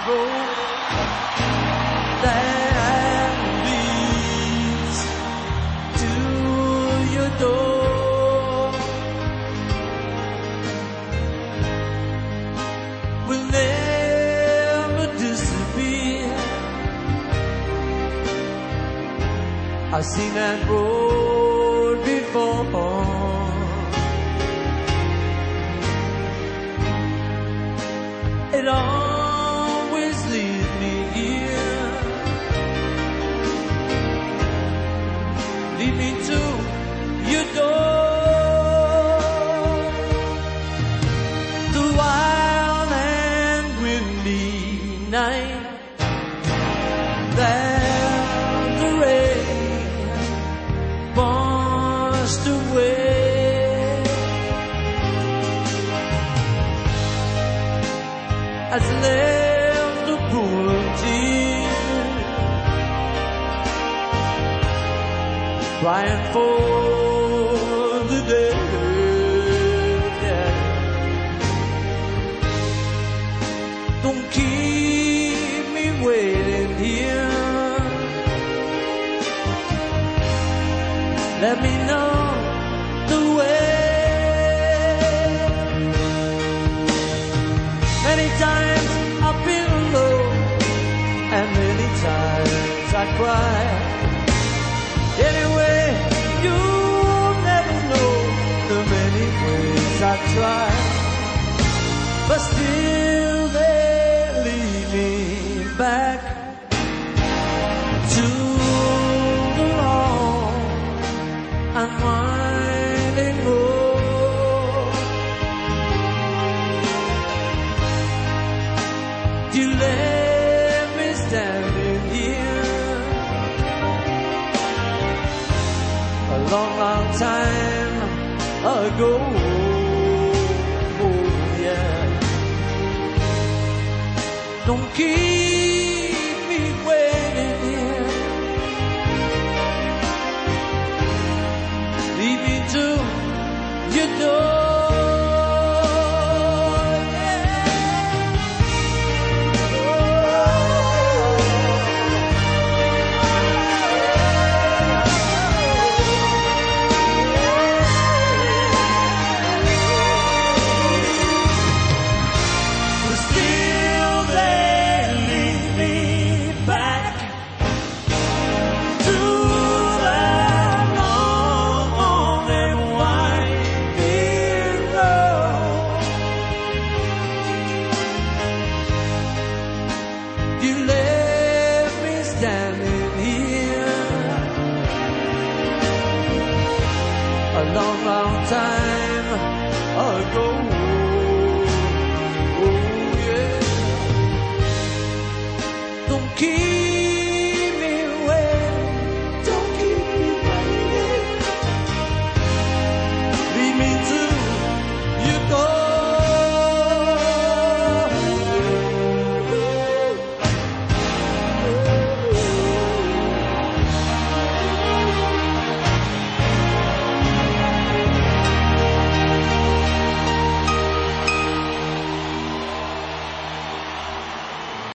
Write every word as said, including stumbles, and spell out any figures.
road that leads to your door will never disappear. I've seen that road before. It always leads me here. Lead me to your door. The wild and windy night that the rain washed away. Has left a pool of tears, crying for the dead. Don't keep me waiting here. Let me know the way. Many times I've been alone, and many times I cry. Anyway, you never know the many ways I try, but still they lead me back to the long and winding road. You left me standing here a long, long time ago. Oh, yeah. Don't keep me waiting here. Lead me to your door. You left me standing here a long, long time ago.